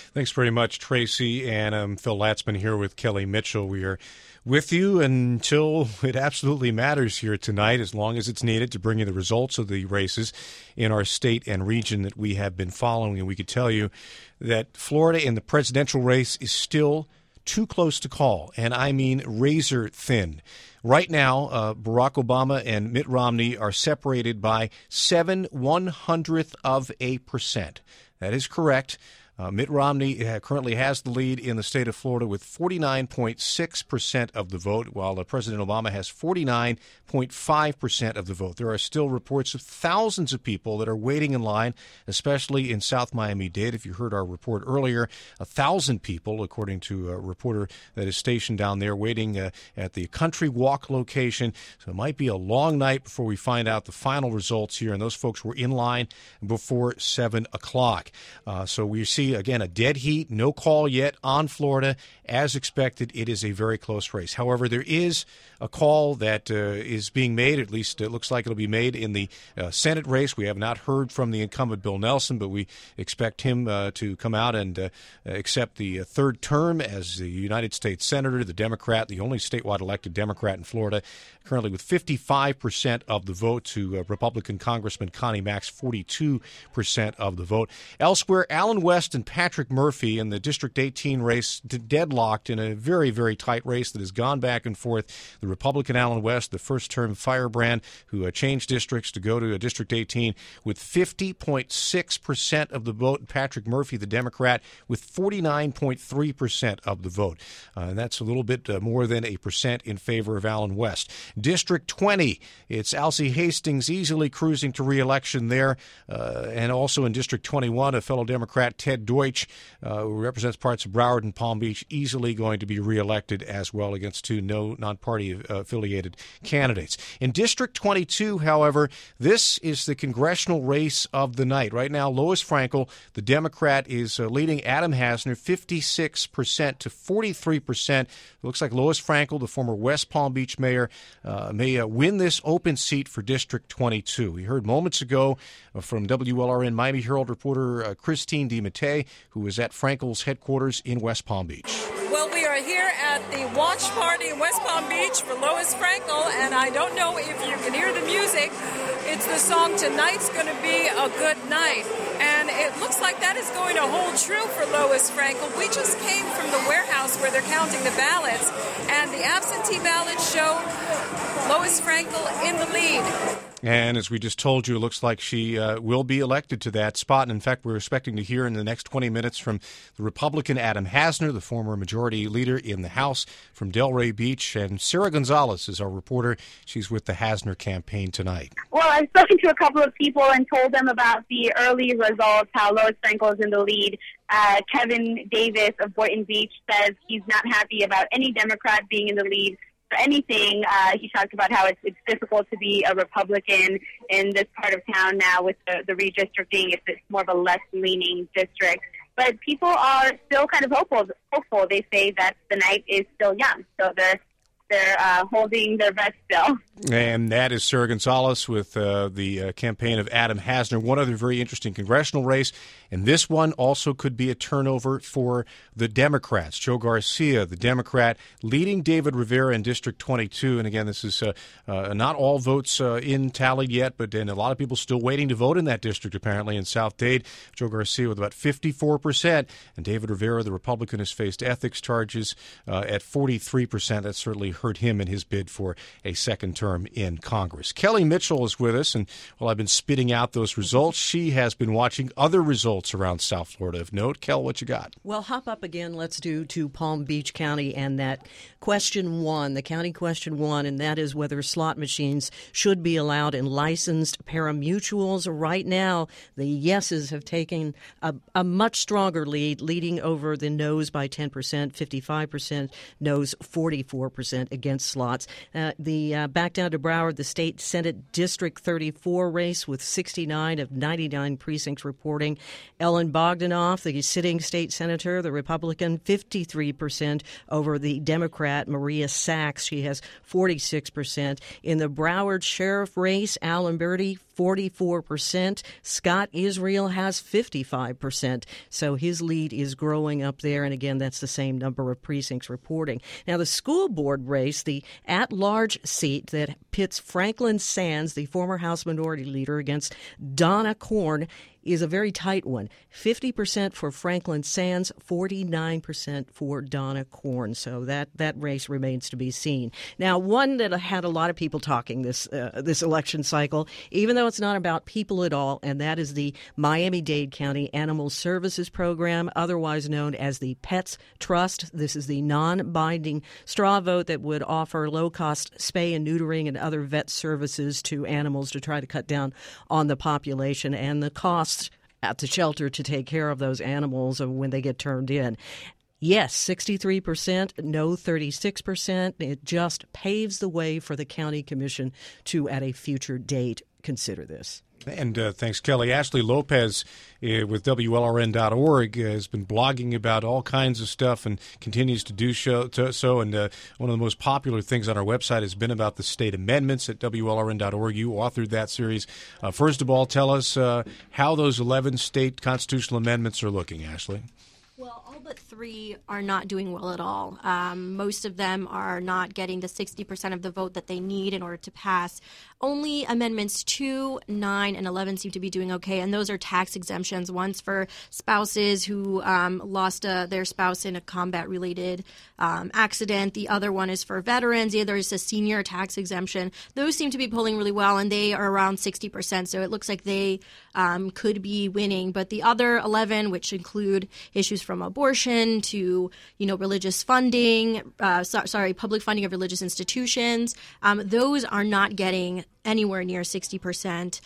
Thanks very much, Tracy. And I'm Phil Latzman here with Kelly Mitchell. We are with you until it absolutely matters here tonight, as long as it's needed, to bring you the results of the races in our state and region that we have been following. And we could tell you that Florida in the presidential race is still too close to call, and I mean razor thin. Right now, Barack Obama and Mitt Romney are separated by 0.07%. That is correct. Mitt Romney currently has the lead in the state of Florida with 49.6% of the vote, while President Obama has 49.5% of the vote. There are still reports of thousands of people that are waiting in line, especially in South Miami-Dade. If you heard our report earlier, 1,000 people, according to a reporter that is stationed down there, waiting at the Country Walk location. So it might be a long night before we find out the final results here, and those folks were in line before 7 o'clock. So we see again, a dead heat, no call yet on Florida. As expected, it is a very close race. However, there is a call that is being made, at least it looks like it'll be made in the Senate race. We have not heard from the incumbent Bill Nelson, but we expect him to come out and accept the third term as the United States Senator, the Democrat, the only statewide elected Democrat in Florida, currently with 55% of the vote to Republican Congressman Connie Mack's 42% of the vote. Elsewhere, Allen West and Patrick Murphy in the District 18 race deadlocked in a very, very tight race that has gone back and forth. The Republican Allen West, the first-term firebrand, who changed districts to go to District 18 with 50.6% of the vote. Patrick Murphy, the Democrat, with 49.3% of the vote. And that's a little bit more than a percent in favor of Allen West. District 20, it's Alcee Hastings easily cruising to re-election there. And also in District 21, a fellow Democrat, Ted Deutsch, who represents parts of Broward and Palm Beach, easily going to be reelected as well against two non-party affiliated candidates. In District 22, however, this is the congressional race of the night. Right now, Lois Frankel, the Democrat, is leading Adam Hasner 56% to 43%. It looks like Lois Frankel, the former West Palm Beach mayor, may win this open seat for District 22. We heard moments ago from WLRN Miami Herald reporter Christine DiMattei, who is at Frankel's headquarters in West Palm Beach. Well, we are here at the watch party in West Palm Beach for Lois Frankel, and I don't know if you can hear the music. It's the song "Tonight's Gonna Be a Good Night," and it looks like that is going to hold true for Lois Frankel. We just came from the warehouse where they're counting the ballots, and the absentee ballots show Lois Frankel in the lead. And as we just told you, it looks like she will be elected to that spot. And in fact, we're expecting to hear in the next 20 minutes from the Republican Adam Hasner, the former majority leader in the House from Delray Beach. And Sarah Gonzalez is our reporter. She's with the Hasner campaign tonight. Well, I've spoken to a couple of people and told them about the early results, how Lois Frankel is in the lead. Kevin Davis of Boynton Beach says he's not happy about any Democrat being in the lead for anything. He talked about how it's difficult to be a Republican in this part of town now with the redistricting. It's more of a left-leaning district. But people are still kind of hopeful. They say that the night is still young, so they're holding their breath still. And that is Sarah Gonzalez with the campaign of Adam Hasner. One other very interesting congressional race, and this one also could be a turnover for the Democrats. Joe Garcia, the Democrat, leading David Rivera in District 22. And again, this is not all votes in tallied yet, but then a lot of people still waiting to vote in that district, apparently, in South Dade. Joe Garcia with about 54%, and David Rivera, the Republican, has faced ethics charges at 43%. That certainly hurt him in his bid for a second term in Congress. Kelly Mitchell is with us, and while I've been spitting out those results, she has been watching other results around South Florida of note. Kel, what you got? Well, hop up again. Let's do to Palm Beach County and that question one, the county question one, and that is whether slot machines should be allowed in licensed pari-mutuels. Right now, the yeses have taken a much stronger lead, leading over the noes by 10%, 55%, noes 44% against slots. Back down to Broward, the state Senate District 34 race with 69 of 99 precincts reporting. Ellen Bogdanoff, the sitting state senator, the Republican, 53% over the Democrat Maria Sachs. She has 46%. In the Broward sheriff race, Al Lamberti, 44%. Scott Israel has 55%. So his lead is growing up there. And again, that's the same number of precincts reporting. Now, the school board race, the at-large seat that pits Franklin Sands, the former House Minority Leader, against Donna Corn, is a very tight one. 50% for Franklin Sands, 49% for Donna Corn. So that race remains to be seen. Now, one that had a lot of people talking this election cycle, even though it's not about people at all, and that is the Miami-Dade County Animal Services Program, otherwise known as the Pets Trust. This is the non-binding straw vote that would offer low-cost spay and neutering and other vet services to animals to try to cut down on the population and the cost at the shelter to take care of those animals when they get turned in. Yes, 63%, no 36%. It just paves the way for the county commission to, at a future date, consider this. And thanks, Kelly. Ashley Lopez with WLRN.org has been blogging about all kinds of stuff and continues to do so. And one of the most popular things on our website has been about the state amendments at WLRN.org. You authored that series. First of all, tell us how those 11 state constitutional amendments are looking, Ashley. Well, all but 3 are not doing well at all. Most of them are not getting the 60% of the vote that they need in order to pass. Only amendments 2, 9, and 11 seem to be doing okay, and those are tax exemptions. One's for spouses who lost their spouse in a combat-related accident. The other one is for veterans. The other is a senior tax exemption. Those seem to be polling really well, and they are around 60%, so it looks like they could be winning. But the other 11, which include issues from abortion to, religious funding, public funding of religious institutions, those are not getting anywhere near 60%.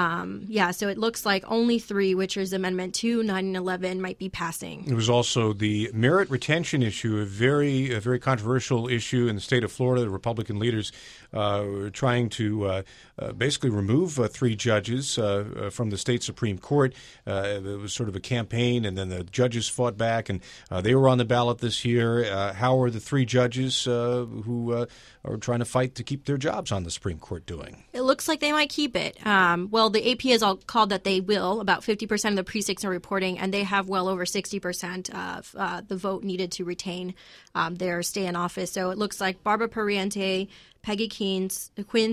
So it looks like only 3, which is Amendment 2, 9, and 11, might be passing. It was also the merit retention issue, a very controversial issue in the state of Florida. The Republican leaders were trying to basically remove 3 judges from the state Supreme Court. It was sort of a campaign, and then the judges fought back, and they were on the ballot this year. How are the 3 judges who are trying to fight to keep their jobs on the Supreme Court doing? It looks like they might keep it. Well, the AP has all called that they will. About 50% of the precincts are reporting, and they have well over 60% of the vote needed to retain their stay in office. So it looks like Barbara Pariente, Peggy Quince,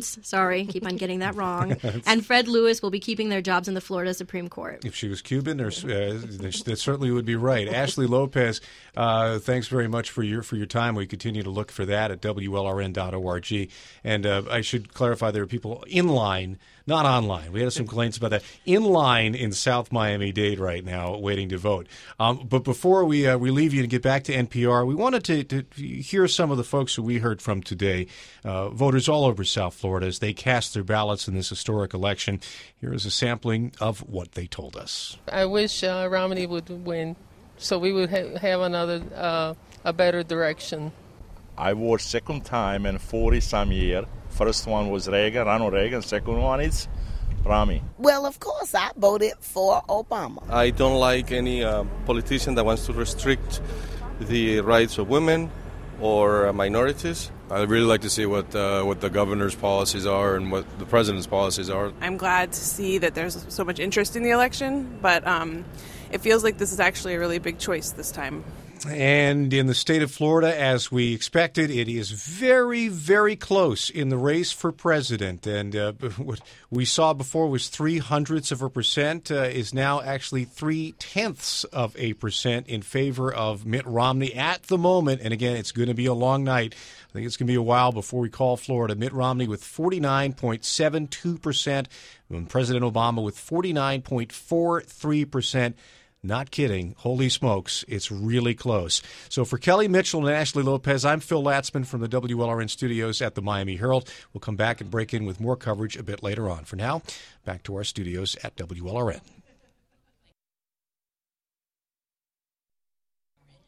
keep on getting that wrong, and Fred Lewis will be keeping their jobs in the Florida Supreme Court. If she was Cuban, that certainly would be right. Ashley Lopez, thanks very much for your time. We continue to look for that at WLRN.org. And I should clarify, there are people in line, not online. We had some complaints about that. In line in South Miami-Dade right now, waiting to vote. But before we leave you and get back to NPR, we wanted to hear some of the folks who we heard from today, voters all over South Florida, as they cast their ballots in this historic election. Here is a sampling of what they told us. I wish Romney would win, so we would have another, a better direction. I voted second time in 40-some years. First one was Ronald Reagan. Second one is Romney. Well, of course, I voted for Obama. I don't like any politician that wants to restrict the rights of women or minorities. I'd really like to see what the governor's policies are and what the president's policies are. I'm glad to see that there's so much interest in the election, but it feels like this is actually a really big choice this time. And in the state of Florida, as we expected, it is very, very close in the race for president. And what we saw before was 0.03% is now actually 0.3% in favor of Mitt Romney at the moment. And again, it's going to be a long night. I think it's going to be a while before we call Florida. Mitt Romney with 49.72%, and President Obama with 49.43%. Not kidding. Holy smokes, it's really close. So for Kelly Mitchell and Ashley Lopez, I'm Phil Latzman from the WLRN studios at the Miami Herald. We'll come back and break in with more coverage a bit later on. For now, back to our studios at WLRN.